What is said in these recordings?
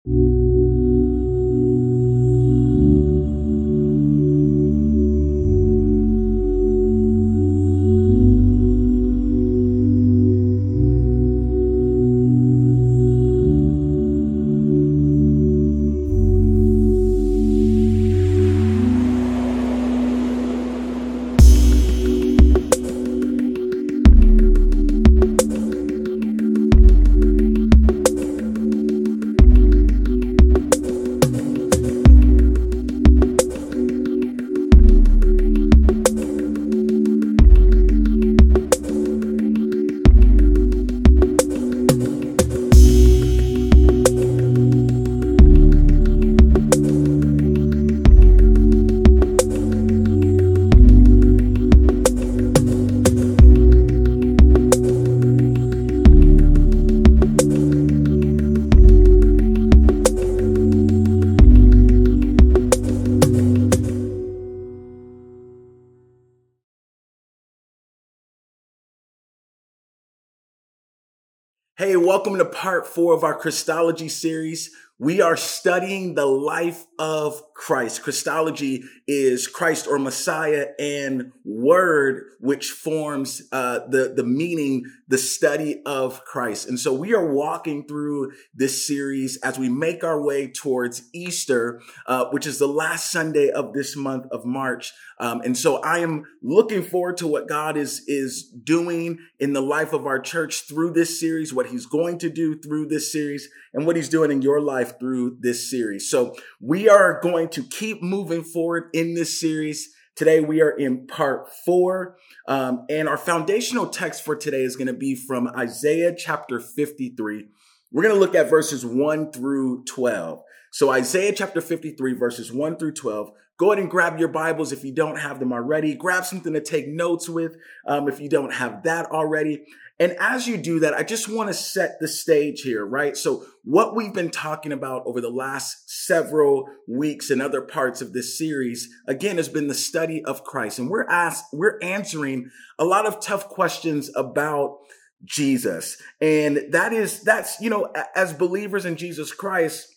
Hey, welcome to part 4 of our Christology series. We are studying the life of Christ. Christology is Christ or Messiah and word, which forms the meaning, the study of Christ. And so we are walking through this series as we make our way towards Easter, which is the last Sunday of this month of March. And so I am looking forward to what God is doing in the life of our church through this series, what he's going to do through this series, and what he's doing in your life through this series. So we are going to keep moving forward in this series. Today we are in part 4, and our foundational text for today is going to be from Isaiah chapter 53. We're going to look at verses 1 through 12. So Isaiah chapter 53, verses 1 through 12. Go ahead and grab your Bibles if you don't have them already. Grab something to take notes with if you don't have that already. And as you do that, I just want to set the stage here, right? So what we've been talking about over the last several weeks and other parts of this series, again, has been the study of Christ. And we're answering a lot of tough questions about Jesus. And that's, as believers in Jesus Christ,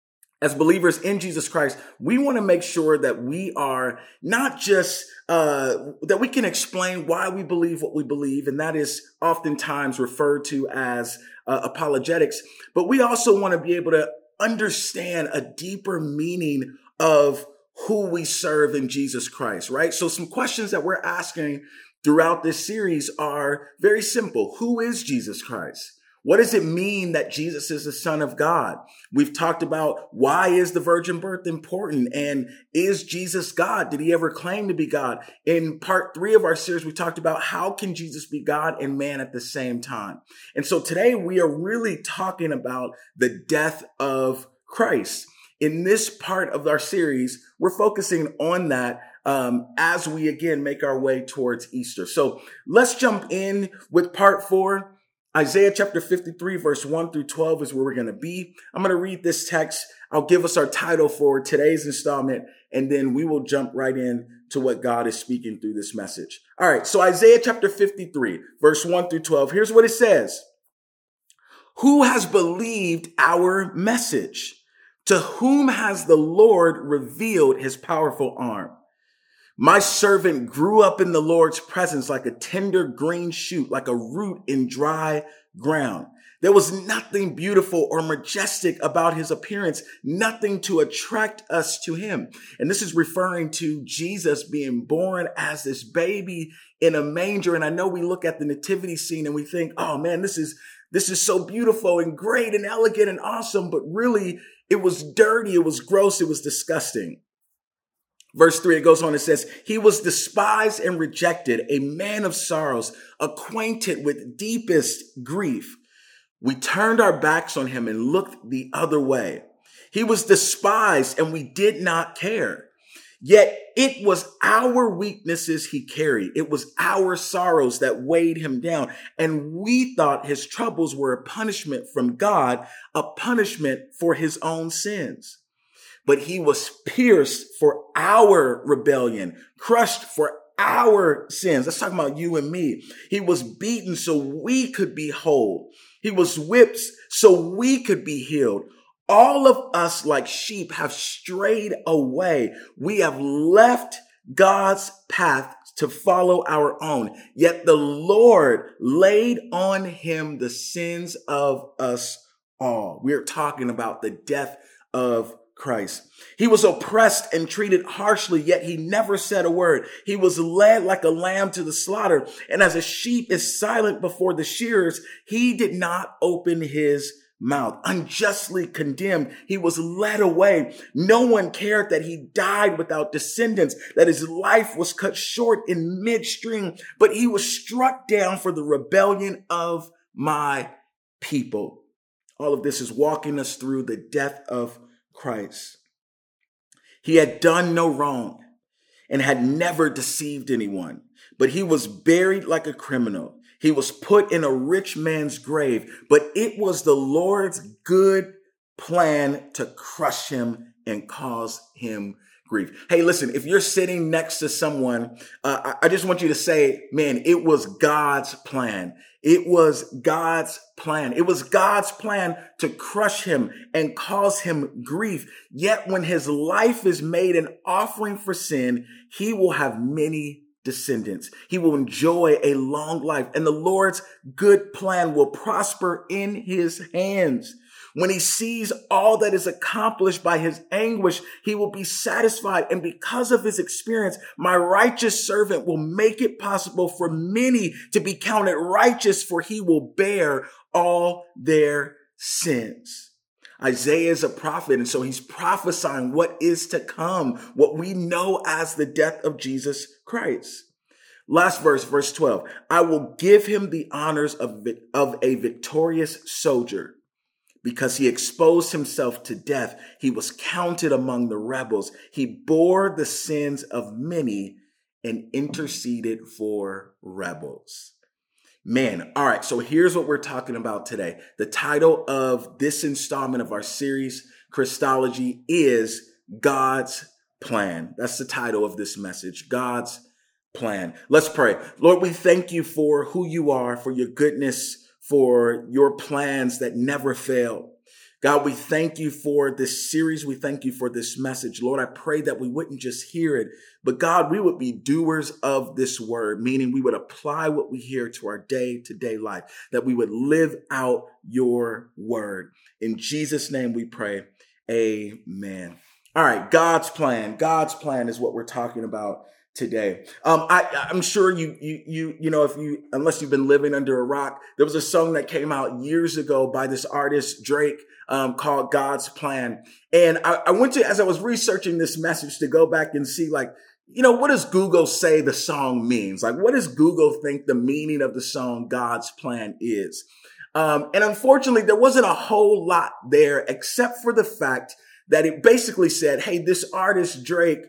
we want to make sure that we are not just, that we can explain why we believe what we believe, and that is oftentimes referred to as apologetics, but we also want to be able to understand a deeper meaning of who we serve in Jesus Christ, right? So some questions that we're asking throughout this series are very simple. Who is Jesus Christ? What does it mean that Jesus is the Son of God? We've talked about why is the virgin birth important, and is Jesus God? Did he ever claim to be God? In part 3 of our series, we talked about how can Jesus be God and man at the same time. And so today we are really talking about the death of Christ. In this part of our series, we're focusing on that as we again make our way towards Easter. So let's jump in with part 4. Isaiah chapter 53, verse 1 through 12 is where we're going to be. I'm going to read this text. I'll give us our title for today's installment, and then we will jump right in to what God is speaking through this message. All right, so Isaiah chapter 53, verse 1 through 12. Here's what it says. Who has believed our message? To whom has the Lord revealed his powerful arm? My servant grew up in the Lord's presence like a tender green shoot, like a root in dry ground. There was nothing beautiful or majestic about his appearance, nothing to attract us to him. And this is referring to Jesus being born as this baby in a manger. And I know we look at the nativity scene and we think, oh man, this is so beautiful and great and elegant and awesome. But really, it was dirty. It was gross. It was disgusting. Verse 3, it goes on, it says, he was despised and rejected, a man of sorrows, acquainted with deepest grief. We turned our backs on him and looked the other way. He was despised and we did not care. Yet it was our weaknesses he carried. It was our sorrows that weighed him down. And we thought his troubles were a punishment from God, a punishment for his own sins. But he was pierced for our rebellion, crushed for our sins. That's talking about you and me. He was beaten so we could be whole. He was whipped so we could be healed. All of us like sheep have strayed away. We have left God's path to follow our own. Yet the Lord laid on him the sins of us all. We're talking about the death of Christ. He was oppressed and treated harshly, yet he never said a word. He was led like a lamb to the slaughter. And as a sheep is silent before the shearers, he did not open his mouth. Unjustly condemned, he was led away. No one cared that he died without descendants, that his life was cut short in midstream, but he was struck down for the rebellion of my people. All of this is walking us through the death of Christ. He had done no wrong and had never deceived anyone, but he was buried like a criminal. He was put in a rich man's grave, but it was the Lord's good plan to crush him and cause him grief. Hey, listen, if you're sitting next to someone, I just want you to say, man, it was God's plan. It was God's plan. It was God's plan to crush him and cause him grief. Yet when his life is made an offering for sin, he will have many descendants. He will enjoy a long life, and the Lord's good plan will prosper in his hands. When he sees all that is accomplished by his anguish, he will be satisfied. And because of his experience, my righteous servant will make it possible for many to be counted righteous, for he will bear all their sins. Isaiah is a prophet, and so he's prophesying what is to come, what we know as the death of Jesus Christ. Last verse, verse 12. I will give him the honors of a victorious soldier. Because he exposed himself to death, he was counted among the rebels. He bore the sins of many and interceded for rebels. Man, all right, so here's what we're talking about today. The title of this installment of our series, Christology, is God's Plan. That's the title of this message, God's Plan. Let's pray. Lord, we thank you for who you are, for your goodness, for your plans that never fail. God, we thank you for this series. We thank you for this message. Lord, I pray that we wouldn't just hear it, but God, we would be doers of this word, meaning we would apply what we hear to our day-to-day life, that we would live out your word. In Jesus' name we pray. Amen. All right, God's plan. God's plan is what we're talking about today. I'm sure you know, unless you've been living under a rock, there was a song that came out years ago by this artist, Drake, called God's Plan. And I went to, as I was researching this message, to go back and see, like, you know, what does Google say the song means? Like, what does Google think the meaning of the song God's Plan is? And unfortunately, there wasn't a whole lot there, except for the fact that it basically said, hey, this artist, Drake,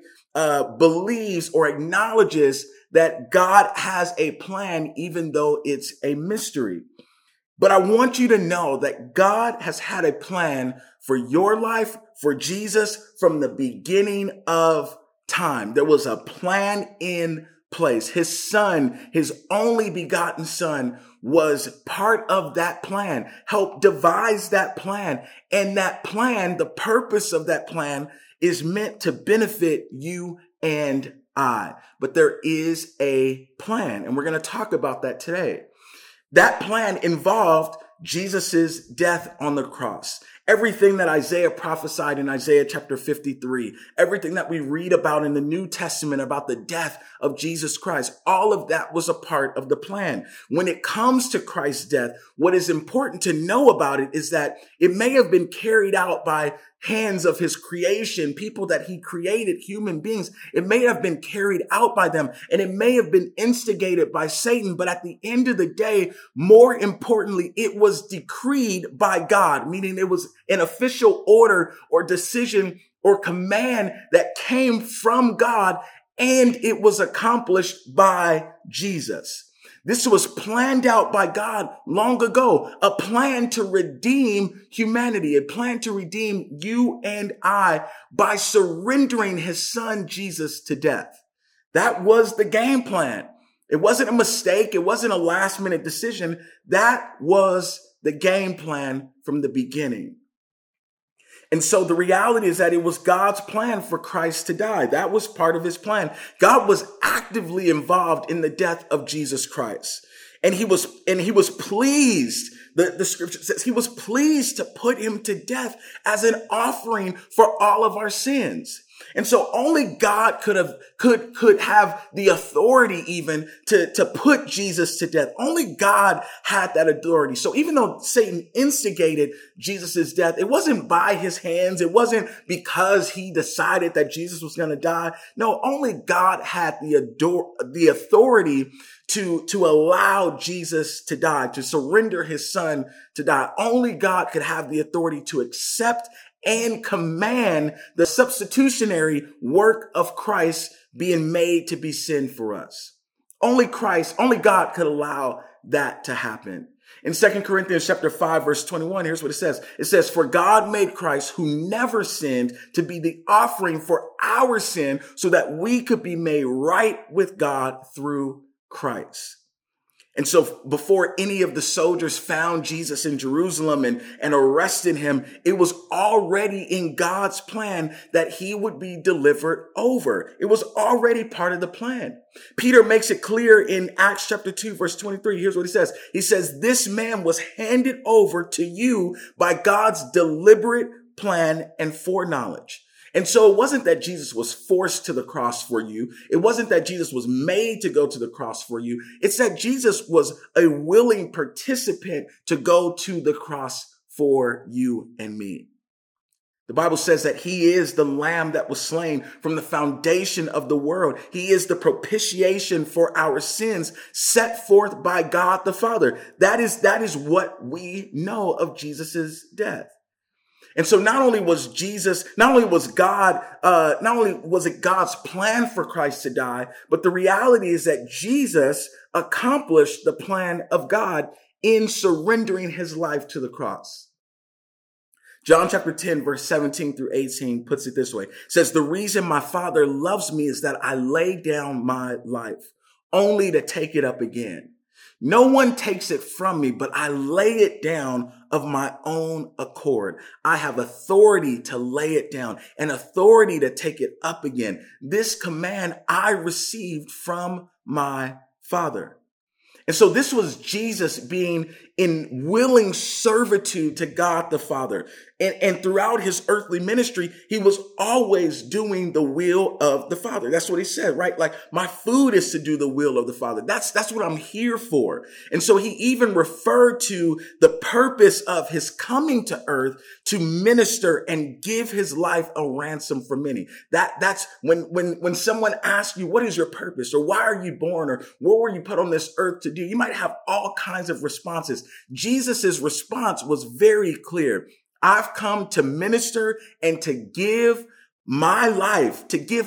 believes or acknowledges that God has a plan, even though it's a mystery. But I want you to know that God has had a plan for your life, for Jesus, from the beginning of time. There was a plan in place. His son, his only begotten son, was part of that plan, helped devise that plan. And that plan, the purpose of that plan, is meant to benefit you and I. But there is a plan, and we're going to talk about that today. That plan involved Jesus's death on the cross. Everything that Isaiah prophesied in Isaiah chapter 53, everything that we read about in the New Testament about the death of Jesus Christ, all of that was a part of the plan. When it comes to Christ's death, what is important to know about it is that it may have been carried out by hands of his creation, people that he created, human beings. It may have been carried out by them, and it may have been instigated by Satan. But at the end of the day, more importantly, it was decreed by God, meaning it was an official order or decision or command that came from God, and it was accomplished by Jesus. This was planned out by God long ago, a plan to redeem humanity, a plan to redeem you and I by surrendering his son Jesus to death. That was the game plan. It wasn't a mistake. It wasn't a last minute decision. That was the game plan from the beginning. And so the reality is that it was God's plan for Christ to die. That was part of his plan. God was actively involved in the death of Jesus Christ. And he was pleased. The scripture says he was pleased to put him to death as an offering for all of our sins. And so only God could have the authority even to put Jesus to death. Only God had that authority. So even though Satan instigated Jesus' death, it wasn't by his hands. It wasn't because he decided that Jesus was going to die. No, only God had the authority to allow Jesus to die, to surrender his son to die. Only God could have the authority to accept and command the substitutionary work of Christ being made to be sin for us. Only God could allow that to happen. In 2 Corinthians chapter 5, verse 21, here's what it says. It says, "For God made Christ, who never sinned, to be the offering for our sin so that we could be made right with God through Christ." And so before any of the soldiers found Jesus in Jerusalem and arrested him, it was already in God's plan that he would be delivered over. It was already part of the plan. Peter makes it clear in Acts chapter 2, verse 23. Here's what he says. He says, "This man was handed over to you by God's deliberate plan and foreknowledge." And so it wasn't that Jesus was forced to the cross for you. It wasn't that Jesus was made to go to the cross for you. It's that Jesus was a willing participant to go to the cross for you and me. The Bible says that he is the lamb that was slain from the foundation of the world. He is the propitiation for our sins set forth by God the Father. That is what we know of Jesus' death. And so not only was it God's plan for Christ to die, but the reality is that Jesus accomplished the plan of God in surrendering his life to the cross. John chapter 10, verse 17 through 18 puts it this way. It says, "The reason my Father loves me is that I lay down my life only to take it up again. No one takes it from me, but I lay it down of my own accord. I have authority to lay it down and authority to take it up again. This command I received from my Father." And so this was Jesus being in willing servitude to God the Father. And throughout his earthly ministry, he was always doing the will of the Father. That's what he said, right? Like, my food is to do the will of the Father. That's what I'm here for. And so he even referred to the purpose of his coming to earth to minister and give his life a ransom for many. That's when someone asks you, what is your purpose? Or why are you born? Or what were you put on this earth to do? You might have all kinds of responses. Jesus' response was very clear. I've come to minister and to give my life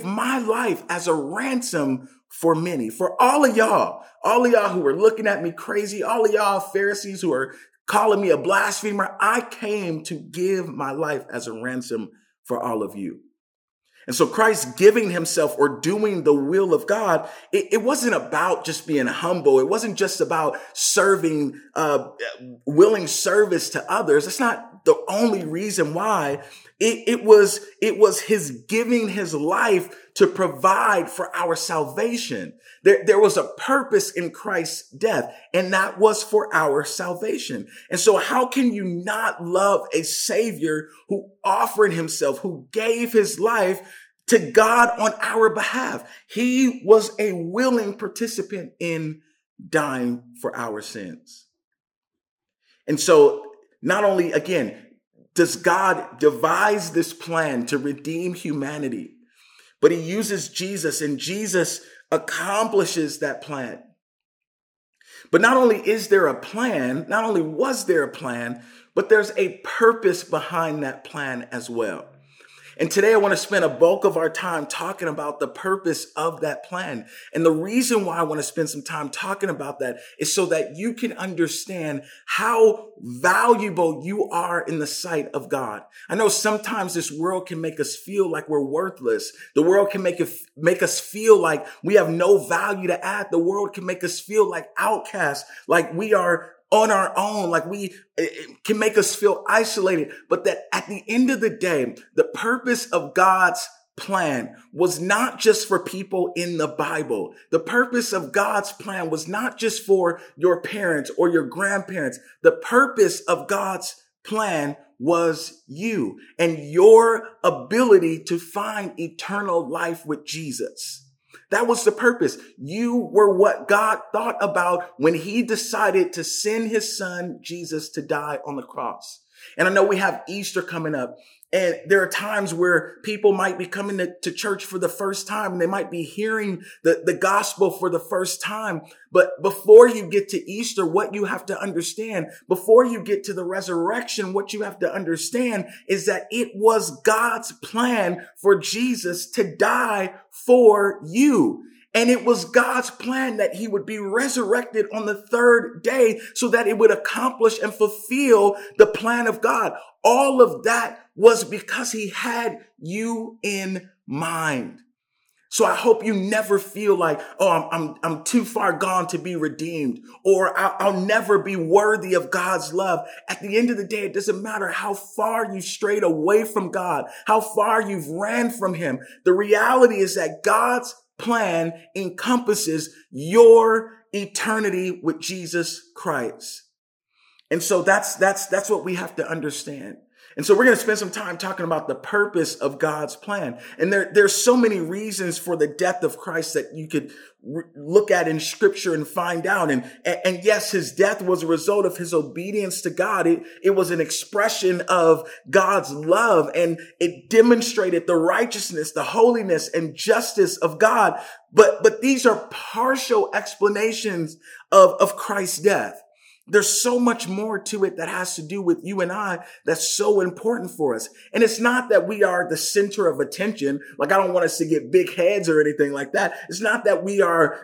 as a ransom for many. For all of y'all who are looking at me crazy, all of y'all Pharisees who are calling me a blasphemer, I came to give my life as a ransom for all of you. And so Christ giving himself or doing the will of God, it wasn't about just being humble. It wasn't just about serving, willing service to others. It's not the only reason why. It was his giving his life to provide for our salvation. There was a purpose in Christ's death, and that was for our salvation. And so how can you not love a Savior who offered himself, who gave his life to God on our behalf? He was a willing participant in dying for our sins. And so not only, again, does God devise this plan to redeem humanity, but he uses Jesus, and Jesus accomplishes that plan. But not only was there a plan, but there's a purpose behind that plan as well. And today I want to spend a bulk of our time talking about the purpose of that plan. And the reason why I want to spend some time talking about that is so that you can understand how valuable you are in the sight of God. I know sometimes this world can make us feel like we're worthless. The world can make us feel like we have no value to add. The world can make us feel like outcasts, like we are on our own, like it can make us feel isolated, but that at the end of the day, the purpose of God's plan was not just for people in the Bible. The purpose of God's plan was not just for your parents or your grandparents. The purpose of God's plan was you and your ability to find eternal life with Jesus. That was the purpose. You were what God thought about when he decided to send his son, Jesus, to die on the cross. And I know we have Easter coming up, and there are times where people might be coming to church for the first time, and they might be hearing the gospel for the first time. But before you get to Easter, what you have to understand, before you get to the resurrection, what you have to understand is that it was God's plan for Jesus to die for you. And it was God's plan that he would be resurrected on the third day so that it would accomplish and fulfill the plan of God. All of that was because he had you in mind. So I hope you never feel like, oh, I'm too far gone to be redeemed, or I'll never be worthy of God's love. At the end of the day, it doesn't matter how far you've strayed away from God, how far you've ran from him. The reality is that God's plan encompasses your eternity with Jesus Christ. And so that's what we have to understand. And so we're going to spend some time talking about the purpose of God's plan. And there's so many reasons for the death of Christ that you could look at in scripture and find out. And yes, his death was a result of his obedience to God. It was an expression of God's love, and it demonstrated the righteousness, the holiness and justice of God. But these are partial explanations of Christ's death. There's so much more to it that has to do with you and I that's so important for us. And it's not that we are the center of attention. Like, I don't want us to get big heads or anything like that. It's not that we are,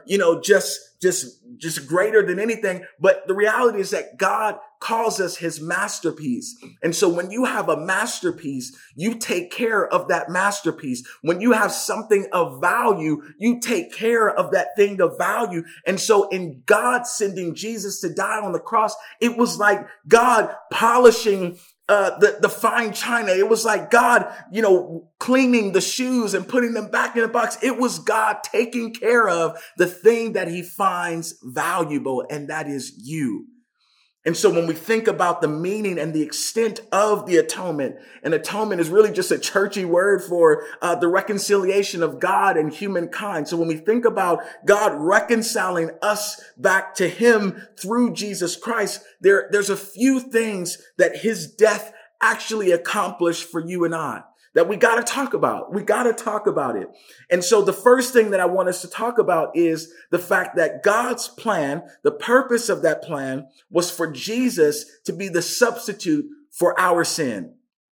just greater than anything. But the reality is that God calls us his masterpiece. And so when you have a masterpiece, you take care of that masterpiece. When you have something of value, you take care of that thing of value. And so in God sending Jesus to die on the cross, it was like God polishing the fine china. It was like God, cleaning the shoes and putting them back in the box. It was God taking care of the thing that he finds valuable, and that is you. And so when we think about the meaning and the extent of the atonement, and atonement is really just a churchy word for the reconciliation of God and humankind. So when we think about God reconciling us back to him through Jesus Christ, there's a few things that his death actually accomplished for you and I that we got to talk about. We got to talk about it. And so the first thing that I want us to talk about is the fact that God's plan, the purpose of that plan, was for Jesus to be the substitute for our sin.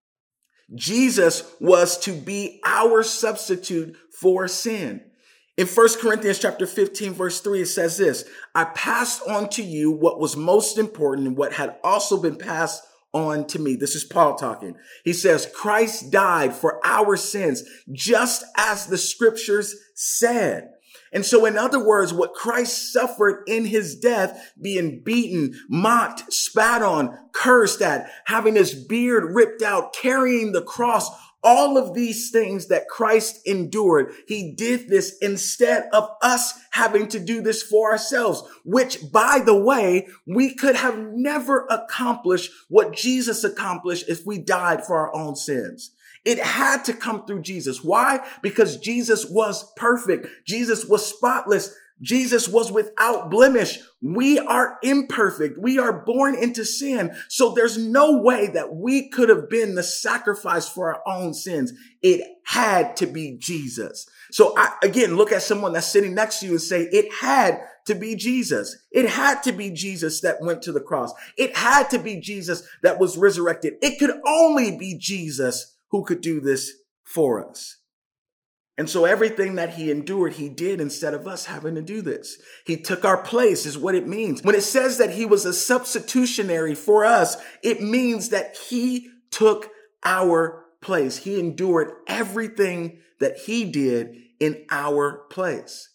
Jesus was to be our substitute for sin. In 1 Corinthians chapter 15, verse 3, it says this: I passed on to you what was most important and what had also been passed on to me. This is Paul talking. He says, Christ died for our sins, just as the scriptures said. And so, in other words, what Christ suffered in his death, being beaten, mocked, spat on, cursed at, having his beard ripped out, carrying the cross, all of these things that Christ endured, he did this instead of us having to do this for ourselves, which, by the way, we could have never accomplished what Jesus accomplished if we died for our own sins. It had to come through Jesus. Why? Because Jesus was perfect. Jesus was spotless. Jesus was without blemish. We are imperfect. We are born into sin. So there's no way that we could have been the sacrifice for our own sins. It had to be Jesus. So again, look at someone that's sitting next to you and say, it had to be Jesus. It had to be Jesus that went to the cross. It had to be Jesus that was resurrected. It could only be Jesus who could do this for us. And so everything that he endured, he did instead of us having to do this. He took our place is what it means. When it says that he was a substitutionary for us, it means that he took our place. He endured everything that he did in our place.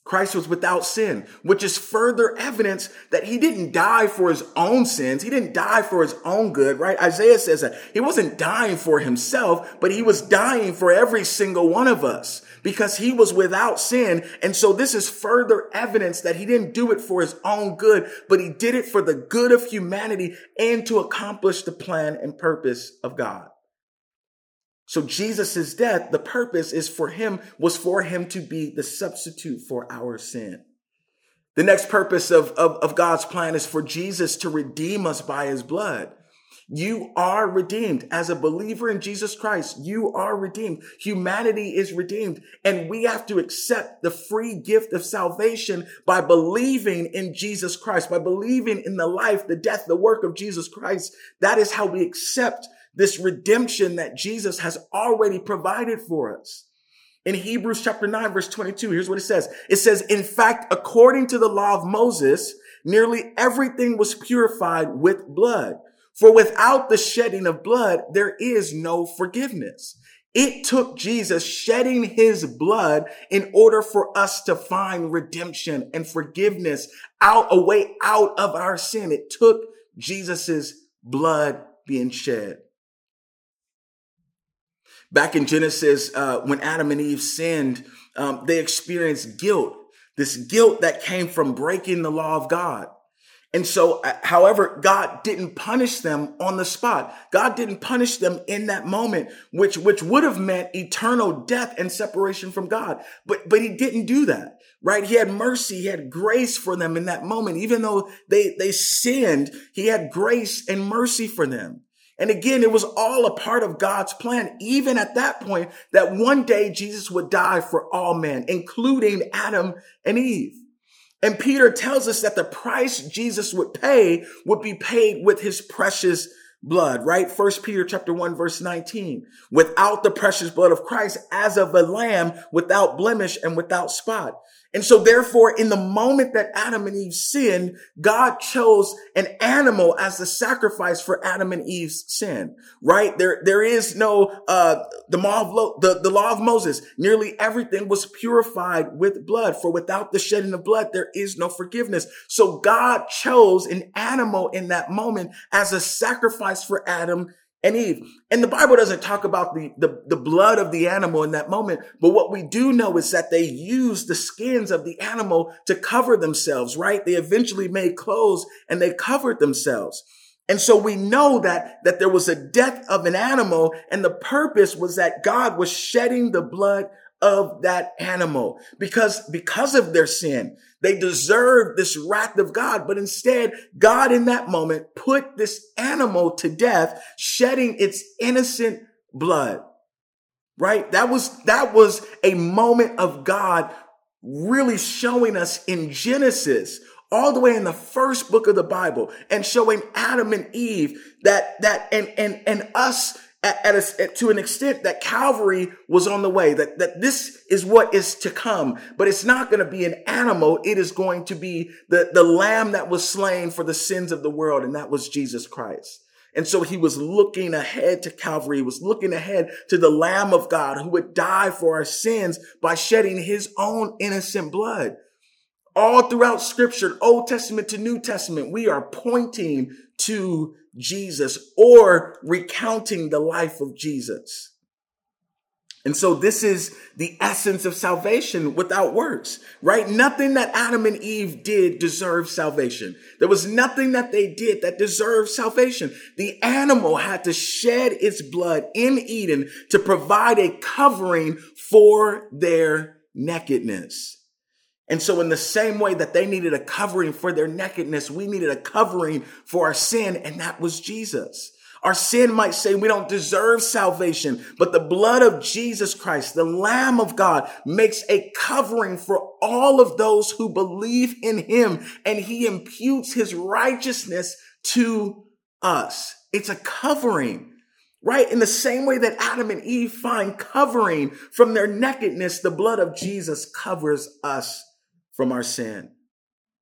Christ was without sin, which is further evidence that he didn't die for his own sins. He didn't die for his own good, right? Isaiah says that he wasn't dying for himself, but he was dying for every single one of us because he was without sin. And so this is further evidence that he didn't do it for his own good, but he did it for the good of humanity and to accomplish the plan and purpose of God. So Jesus' death, the purpose was for him to be the substitute for our sin. The next purpose of God's plan is for Jesus to redeem us by his blood. You are redeemed. As a believer in Jesus Christ, you are redeemed. Humanity is redeemed. And we have to accept the free gift of salvation by believing in Jesus Christ, by believing in the life, the death, the work of Jesus Christ. That is how we accept this redemption that Jesus has already provided for us. In Hebrews chapter 9, verse 22, here's what it says. It says, in fact, according to the law of Moses, nearly everything was purified with blood. For without the shedding of blood, there is no forgiveness. It took Jesus shedding his blood in order for us to find redemption and forgiveness a way out of our sin. It took Jesus's blood being shed. Back in Genesis, when Adam and Eve sinned, they experienced guilt, this guilt that came from breaking the law of God. And so, however, God didn't punish them on the spot. God didn't punish them in that moment, which would have meant eternal death and separation from God. But he didn't do that, right? He had mercy. He had grace for them in that moment. Even though they sinned, he had grace and mercy for them. And again, it was all a part of God's plan, even at that point, that one day Jesus would die for all men, including Adam and Eve. And Peter tells us that the price Jesus would pay would be paid with his precious blood, right? 1 Peter chapter 1, verse 19, without the precious blood of Christ as of a lamb without blemish and without spot. And so therefore, in the moment that Adam and Eve sinned, God chose an animal as the sacrifice for Adam and Eve's sin, right? There is no, the law of Moses. Nearly everything was purified with blood, for without the shedding of blood, there is no forgiveness. So God chose an animal in that moment as a sacrifice for Adam and Eve. And the Bible doesn't talk about the blood of the animal in that moment. But what we do know is that they used the skins of the animal to cover themselves, right? They eventually made clothes and they covered themselves. And so we know that there was a death of an animal, and the purpose was that God was shedding the blood of that animal because of their sin. They deserved this wrath of God, but instead God in that moment put this animal to death, shedding its innocent blood, right? That was a moment of God really showing us in Genesis, all the way in the first book of the Bible, and showing Adam and Eve and us to an extent that Calvary was on the way, that this is what is to come, but it's not going to be an animal. It is going to be the lamb that was slain for the sins of the world. And that was Jesus Christ. And so he was looking ahead to Calvary. He was looking ahead to the Lamb of God who would die for our sins by shedding his own innocent blood. All throughout Scripture, Old Testament to New Testament, we are pointing to Jesus or recounting the life of Jesus. And so this is the essence of salvation without works, right? Nothing that Adam and Eve did deserved salvation. There was nothing that they did that deserved salvation. The animal had to shed its blood in Eden to provide a covering for their nakedness. And so in the same way that they needed a covering for their nakedness, we needed a covering for our sin, and that was Jesus. Our sin might say we don't deserve salvation, but the blood of Jesus Christ, the Lamb of God, makes a covering for all of those who believe in him, and he imputes his righteousness to us. It's a covering, right? In the same way that Adam and Eve find covering from their nakedness, the blood of Jesus covers us from our sin.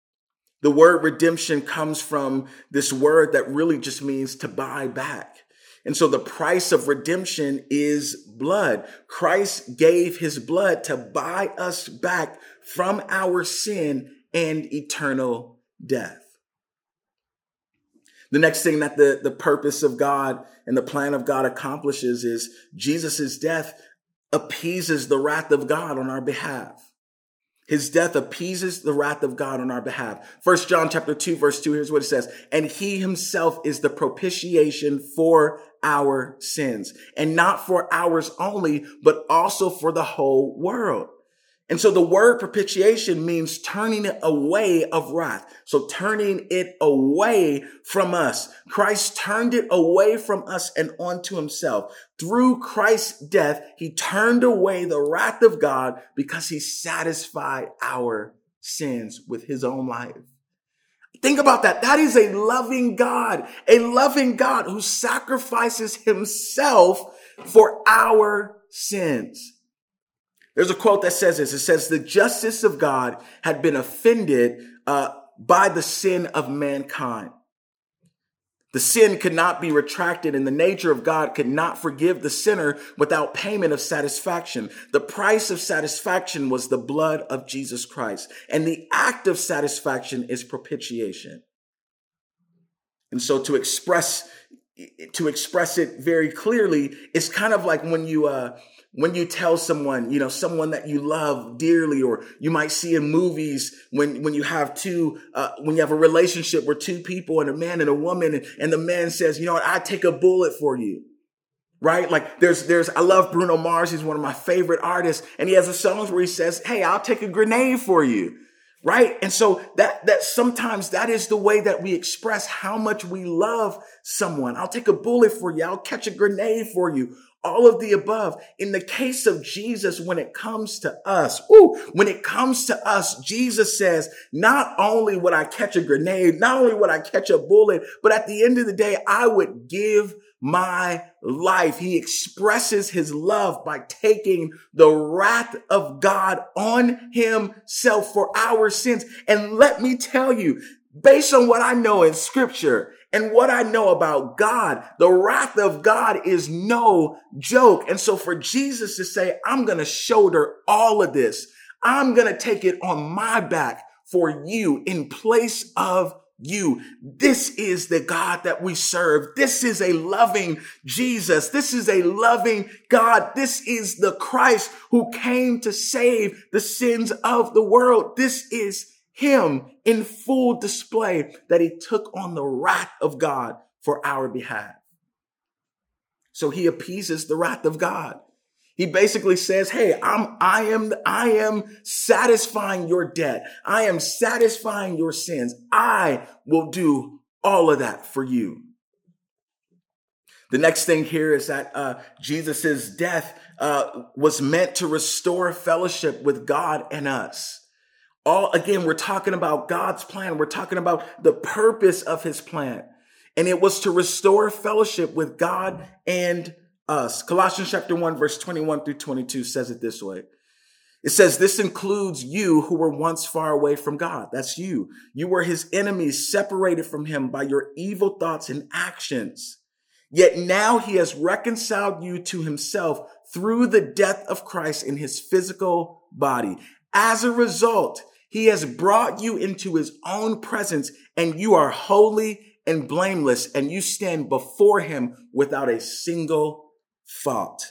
The word redemption comes from this word that really just means to buy back. And so the price of redemption is blood. Christ gave his blood to buy us back from our sin and eternal death. The next thing that the purpose of God and the plan of God accomplishes is Jesus' death appeases the wrath of God on our behalf. His death appeases the wrath of God on our behalf. 1 John chapter 2, verse 2, here's what it says. And he himself is the propitiation for our sins, and not for ours only, but also for the whole world. And so the word propitiation means turning it away of wrath. So turning it away from us. Christ turned it away from us and onto himself. Through Christ's death, he turned away the wrath of God because he satisfied our sins with his own life. Think about that. That is a loving God who sacrifices himself for our sins. There's a quote that says this. It says, the justice of God had been offended by the sin of mankind. The sin could not be retracted, and the nature of God could not forgive the sinner without payment of satisfaction. The price of satisfaction was the blood of Jesus Christ, and the act of satisfaction is propitiation. And so to express it very clearly, it's kind of like when you tell someone, someone that you love dearly, or you might see in movies when you have when you have a relationship where two people and a man and a woman, and the man says, I'd take a bullet for you. Right? Like I love Bruno Mars. He's one of my favorite artists. And he has a song where he says, hey, I'll take a grenade for you. Right? And so that sometimes that is the way that we express how much we love someone. I'll take a bullet for you. I'll catch a grenade for you. All of the above. In the case of Jesus, when it comes to us, Jesus says, not only would I catch a grenade, not only would I catch a bullet, but at the end of the day, I would give my life. He expresses his love by taking the wrath of God on himself for our sins. And let me tell you, based on what I know in scripture and what I know about God, the wrath of God is no joke. And so for Jesus to say, I'm going to shoulder all of this, I'm going to take it on my back for you in place of you. This is the God that we serve. This is a loving Jesus. This is a loving God. This is the Christ who came to save the sins of the world. This is him in full display, that he took on the wrath of God for our behalf. So he appeases the wrath of God. He basically says, hey, I am satisfying your debt. I am satisfying your sins. I will do all of that for you. The next thing here is that Jesus' death was meant to restore fellowship with God and us. Again, we're talking about God's plan. We're talking about the purpose of his plan. And it was to restore fellowship with God and us. Colossians chapter 1, verse 21 through 22 says it this way. It says, this includes you who were once far away from God. That's you. You were his enemies, separated from him by your evil thoughts and actions. Yet now he has reconciled you to himself through the death of Christ in his physical body. As a result, he has brought you into his own presence, and you are holy and blameless, and you stand before him without a single fault.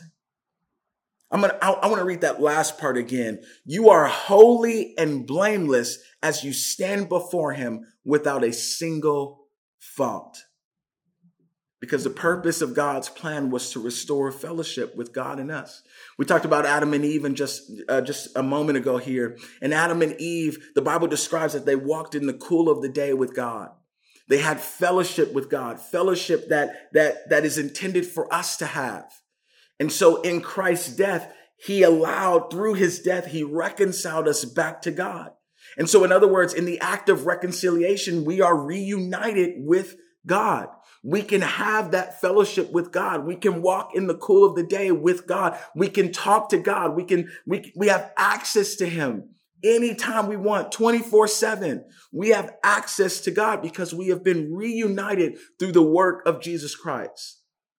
I want to read that last part again. You are holy and blameless as you stand before him without a single fault. Because the purpose of God's plan was to restore fellowship with God and us. We talked about Adam and Eve just a moment ago here. And Adam and Eve, the Bible describes that they walked in the cool of the day with God. They had fellowship with God, fellowship that is intended for us to have. And so in Christ's death, through his death, he reconciled us back to God. And so in other words, in the act of reconciliation, we are reunited with God. We can have that fellowship with God. We can walk in the cool of the day with God. We can talk to God. We have access to him anytime we want, 24/7. We have access to God because we have been reunited through the work of Jesus Christ.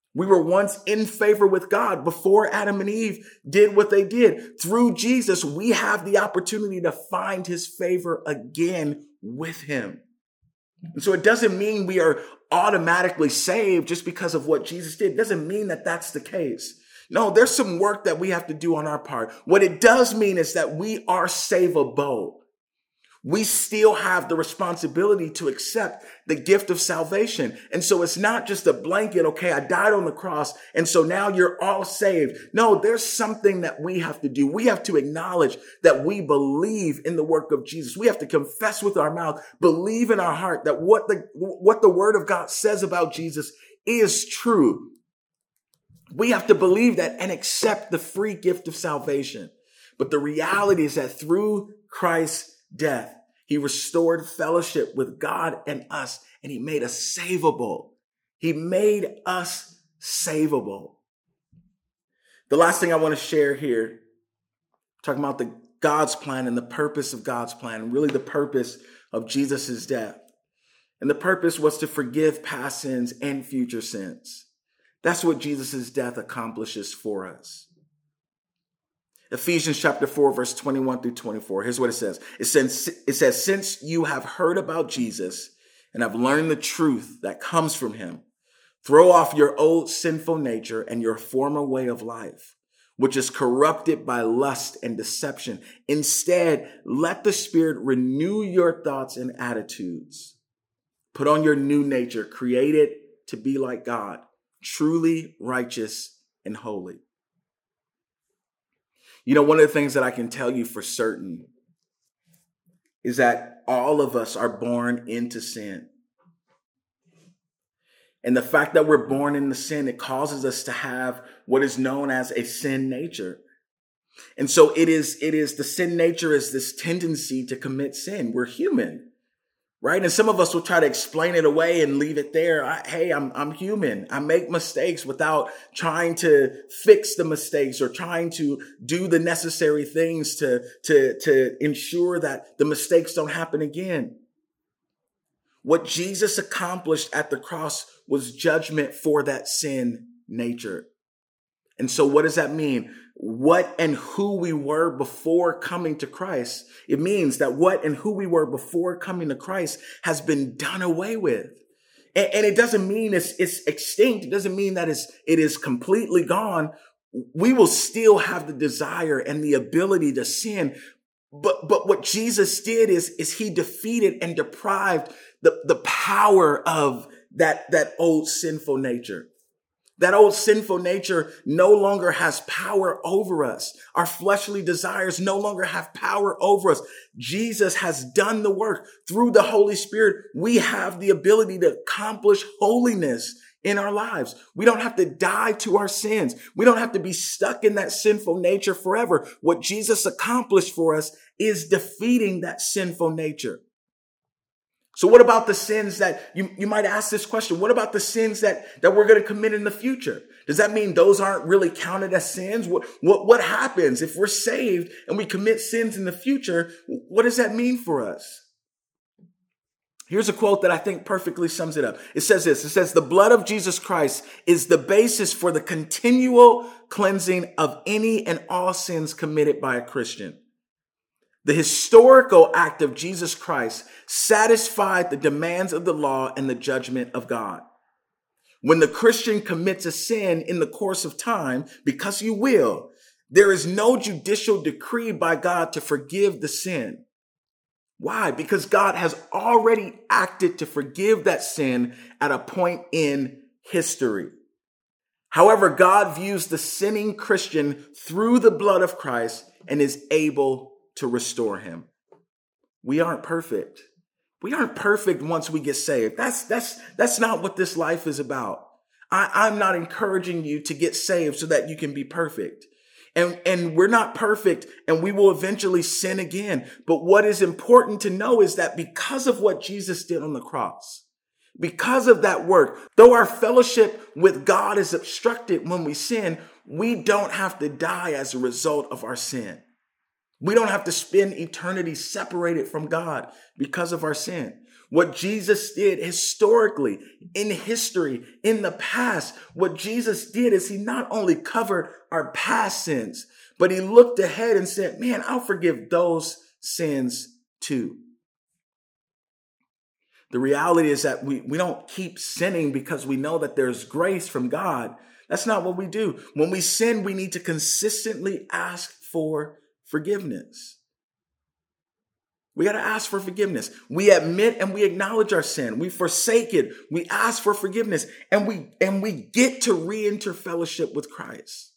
We were once in favor with God before Adam and Eve did what they did. Through Jesus, we have the opportunity to find his favor again with him. And so it doesn't mean we are automatically saved just because of what Jesus did. It doesn't mean that that's the case. No, there's some work that we have to do on our part. What it does mean is that we are savable. We still have the responsibility to accept the gift of salvation. And so it's not just a blanket, okay, I died on the cross, and so now you're all saved. No, there's something that we have to do. We have to acknowledge that we believe in the work of Jesus. We have to confess with our mouth, believe in our heart that what the word of God says about Jesus is true. We have to believe that and accept the free gift of salvation. But the reality is that through Christ's death, he restored fellowship with God and us, and he made us savable. He made us savable. The last thing I want to share here, talking about the God's plan and the purpose of God's plan, really the purpose of Jesus' death. And the purpose was to forgive past sins and future sins. That's what Jesus' death accomplishes for us. Ephesians chapter 4, verse 21 through 24. Here's what it says. It says, since you have heard about Jesus and have learned the truth that comes from him, throw off your old sinful nature and your former way of life, which is corrupted by lust and deception. Instead, let the Spirit renew your thoughts and attitudes. Put on your new nature, created to be like God, truly righteous and holy. You know, one of the things that I can tell you for certain is that all of us are born into sin. And the fact that we're born into sin, it causes us to have what is known as a sin nature. And so it is the sin nature is this tendency to commit sin. We're human. Right? And some of us will try to explain it away and leave it there. I'm human. I make mistakes without trying to fix the mistakes or trying to do the necessary things to ensure that the mistakes don't happen again. What Jesus accomplished at the cross was judgment for that sin nature. And so what does that mean? What and who we were before coming to Christ. It means that what and who we were before coming to Christ has been done away with. And it doesn't mean it's extinct. It doesn't mean that it is completely gone. We will still have the desire and the ability to sin. But what Jesus did is he defeated and deprived the power of that old sinful nature. That old sinful nature no longer has power over us. Our fleshly desires no longer have power over us. Jesus has done the work. Through the Holy Spirit, we have the ability to accomplish holiness in our lives. We don't have to die to our sins. We don't have to be stuck in that sinful nature forever. What Jesus accomplished for us is defeating that sinful nature. So what about the sins that you might ask this question? What about the sins that we're going to commit in the future? Does that mean those aren't really counted as sins? What happens if we're saved and we commit sins in the future? What does that mean for us? Here's a quote that I think perfectly sums it up. It says this. It says, the blood of Jesus Christ is the basis for the continual cleansing of any and all sins committed by a Christian. The historical act of Jesus Christ satisfied the demands of the law and the judgment of God. When the Christian commits a sin in the course of time, because you will, there is no judicial decree by God to forgive the sin. Why? Because God has already acted to forgive that sin at a point in history. However, God views the sinning Christian through the blood of Christ and is able to restore him. We aren't perfect. We aren't perfect once we get saved. That's not what this life is about. I'm not encouraging you to get saved so that you can be perfect. And we're not perfect and we will eventually sin again. But what is important to know is that because of what Jesus did on the cross, because of that work, though our fellowship with God is obstructed when we sin, we don't have to die as a result of our sin. We don't have to spend eternity separated from God because of our sin. What Jesus did historically, in history, in the past, what Jesus did is he not only covered our past sins, but he looked ahead and said, man, I'll forgive those sins too. The reality is that we don't keep sinning because we know that there's grace from God. That's not what we do. When we sin, we need to consistently ask for forgiveness. We got to ask for forgiveness. We admit and we acknowledge our sin. We forsake it. We ask for forgiveness, and we get to re-enter fellowship with Christ.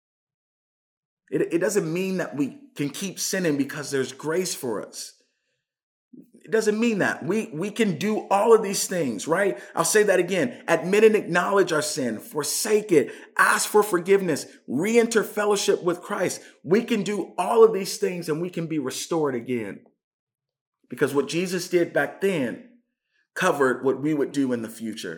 It doesn't mean that we can keep sinning because there's grace for us. It doesn't mean that. We can do all of these things, right? I'll say that again. Admit and acknowledge our sin, forsake it, ask for forgiveness, re-enter fellowship with Christ. We can do all of these things and we can be restored again. Because what Jesus did back then covered what we would do in the future.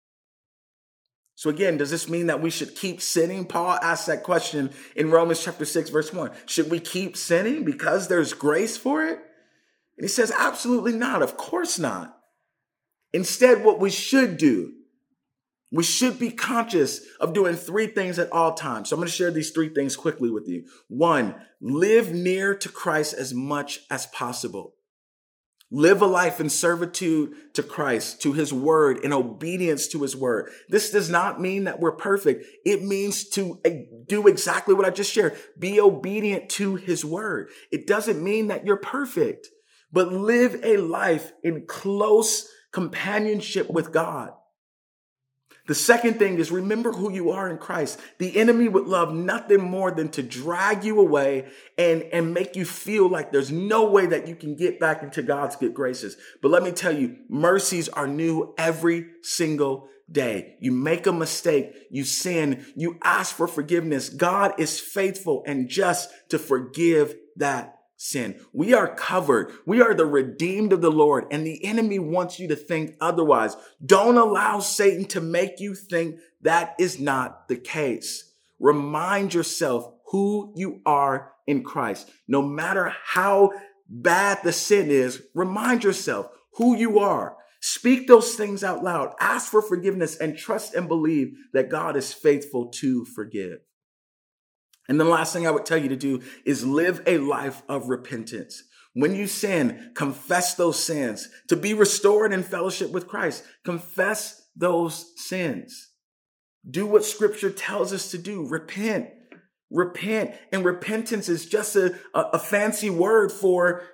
So again, does this mean that we should keep sinning? Paul asked that question in Romans chapter 6, verse 1. Should we keep sinning because there's grace for it? And he says, absolutely not. Of course not. Instead, what we should do, we should be conscious of doing three things at all times. So I'm going to share these three things quickly with you. 1, live near to Christ as much as possible. Live a life in servitude to Christ, to his word, in obedience to his word. This does not mean that we're perfect. It means to do exactly what I just shared. Be obedient to his word. It doesn't mean that you're perfect, but live a life in close companionship with God. The second thing is remember who you are in Christ. The enemy would love nothing more than to drag you away and make you feel like there's no way that you can get back into God's good graces. But let me tell you, mercies are new every single day. You make a mistake, you sin, you ask for forgiveness. God is faithful and just to forgive that sin. We are covered. We are the redeemed of the Lord, and the enemy wants you to think otherwise. Don't allow Satan to make you think that is not the case. Remind yourself who you are in Christ. No matter how bad the sin is, remind yourself who you are. Speak those things out loud. Ask for forgiveness and trust and believe that God is faithful to forgive. And the last thing I would tell you to do is live a life of repentance. When you sin, confess those sins. To be restored in fellowship with Christ, confess those sins. Do what scripture tells us to do. Repent. And repentance is just a fancy word for,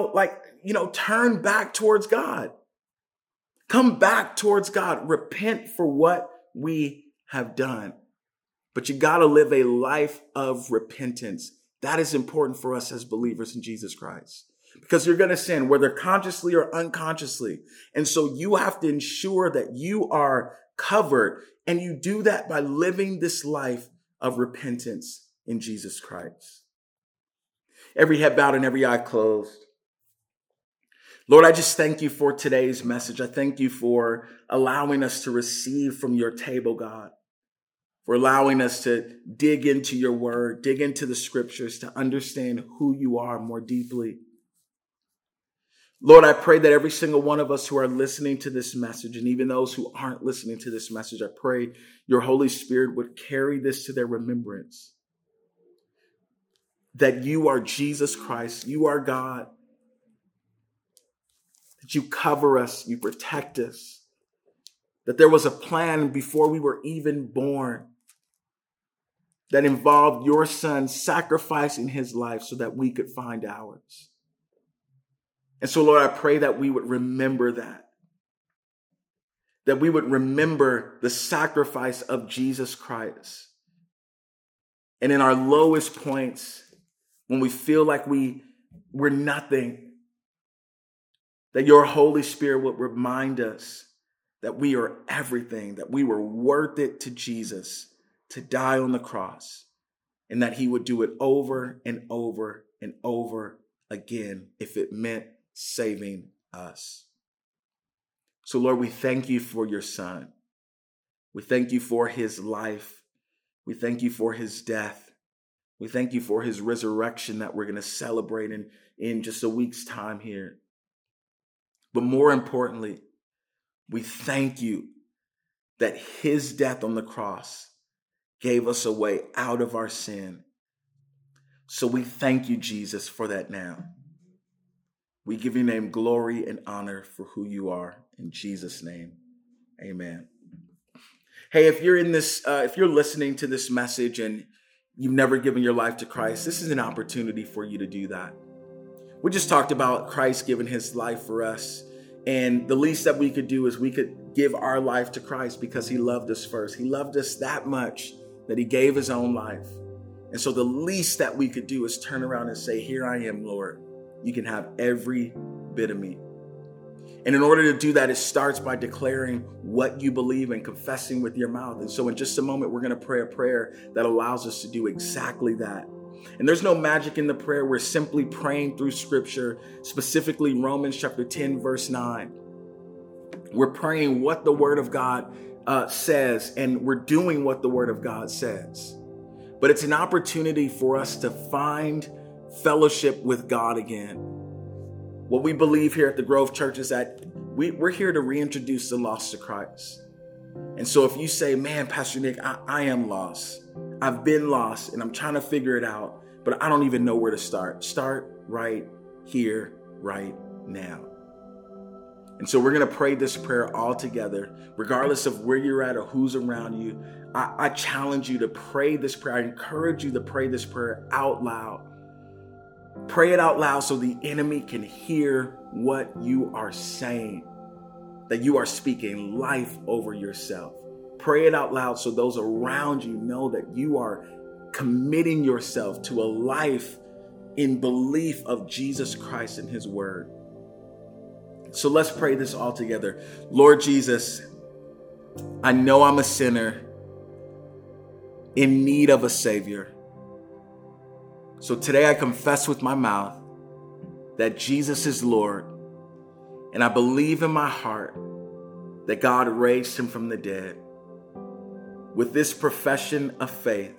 turn back towards God. Come back towards God. Repent for what we have done. But you got to live a life of repentance. That is important for us as believers in Jesus Christ. Because you're going to sin, whether consciously or unconsciously. And so you have to ensure that you are covered. And you do that by living this life of repentance in Jesus Christ. Every head bowed and every eye closed. Lord, I just thank you for today's message. I thank you for allowing us to receive from your table, God. For allowing us to dig into your word, dig into the scriptures to understand who you are more deeply. Lord, I pray that every single one of us who are listening to this message, and even those who aren't listening to this message, I pray your Holy Spirit would carry this to their remembrance. That you are Jesus Christ, you are God. That you cover us, you protect us. That there was a plan before we were even born that involved your son sacrificing his life so that we could find ours. And so, Lord, I pray that we would remember that we would remember the sacrifice of Jesus Christ. And in our lowest points, when we feel like we're nothing, that your Holy Spirit would remind us that we are everything, that we were worth it to Jesus to die on the cross, and that he would do it over and over and over again if it meant saving us. So Lord, we thank you for your son. We thank you for his life. We thank you for his death. We thank you for his resurrection that we're going to celebrate in just a week's time here. But more importantly, we thank you that his death on the cross gave us a way out of our sin. So we thank you, Jesus, for that now. We give your name glory and honor for who you are. In Jesus' name, amen. Hey, if you're if you're listening to this message and you've never given your life to Christ, this is an opportunity for you to do that. We just talked about Christ giving his life for us. And the least that we could do is we could give our life to Christ because he loved us first. He loved us that much that he gave his own life. And so the least that we could do is turn around and say, here I am, Lord. You can have every bit of me. And in order to do that, it starts by declaring what you believe and confessing with your mouth. And so in just a moment, we're going to pray a prayer that allows us to do exactly that. And there's no magic in the prayer. We're simply praying through scripture, specifically Romans chapter 10, verse 9. We're praying what the word of God says, and we're doing what the word of God says. But it's an opportunity for us to find fellowship with God again. What we believe here at the Grove Church is that we're here to reintroduce the lost to Christ. And so if you say, man, Pastor Nick, I am lost. I've been lost and I'm trying to figure it out, but I don't even know where to start. Start right here, right now. And so we're going to pray this prayer all together, regardless of where you're at or who's around you. I challenge you to pray this prayer. I encourage you to pray this prayer out loud. Pray it out loud so the enemy can hear what you are saying, that you are speaking life over yourself. Pray it out loud so those around you know that you are committing yourself to a life in belief of Jesus Christ and his word. So let's pray this all together. Lord Jesus, I know I'm a sinner in need of a Savior. So today I confess with my mouth that Jesus is Lord, and I believe in my heart that God raised him from the dead. With this profession of faith,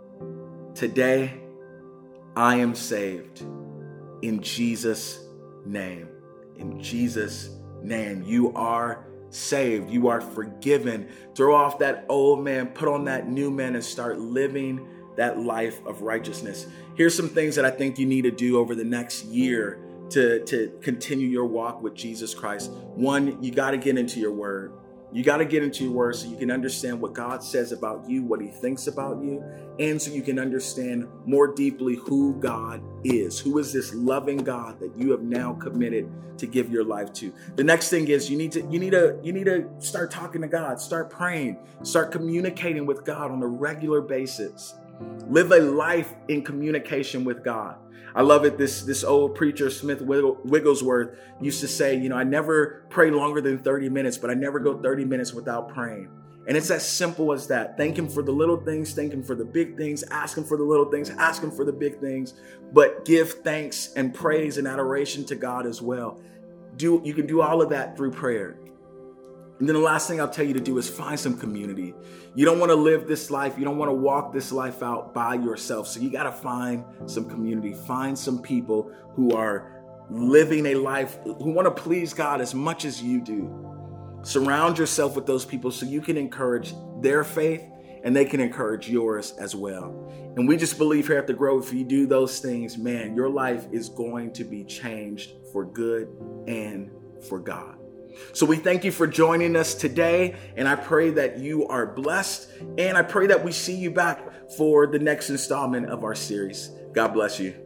today I am saved. In Jesus' name. In Jesus' name, you are saved. You are forgiven. Throw off that old man, put on that new man, and start living that life of righteousness. Here's some things that I think you need to do over the next year to continue your walk with Jesus Christ. One, you got to get into your word. You got to get into your word so you can understand what God says about you, what he thinks about you, and so you can understand more deeply who God is. Who is this loving God that you have now committed to give your life to? The next thing is you need to start talking to God, start praying, start communicating with God on a regular basis. Live a life in communication with God. I love it. This old preacher, Smith Wigglesworth, used to say, I never pray longer than 30 minutes, but I never go 30 minutes without praying. And it's as simple as that. Thank him for the little things, thank him for the big things, ask him for the little things, ask him for the big things, but give thanks and praise and adoration to God as well. You can do all of that through prayer. And then the last thing I'll tell you to do is find some community. You don't want to live this life. You don't want to walk this life out by yourself. So you got to find some community. Find some people who are living a life, who want to please God as much as you do. Surround yourself with those people so you can encourage their faith and they can encourage yours as well. And we just believe here at The Grove, if you do those things, man, your life is going to be changed for good and for God. So we thank you for joining us today, and I pray that you are blessed, and I pray that we see you back for the next installment of our series. God bless you.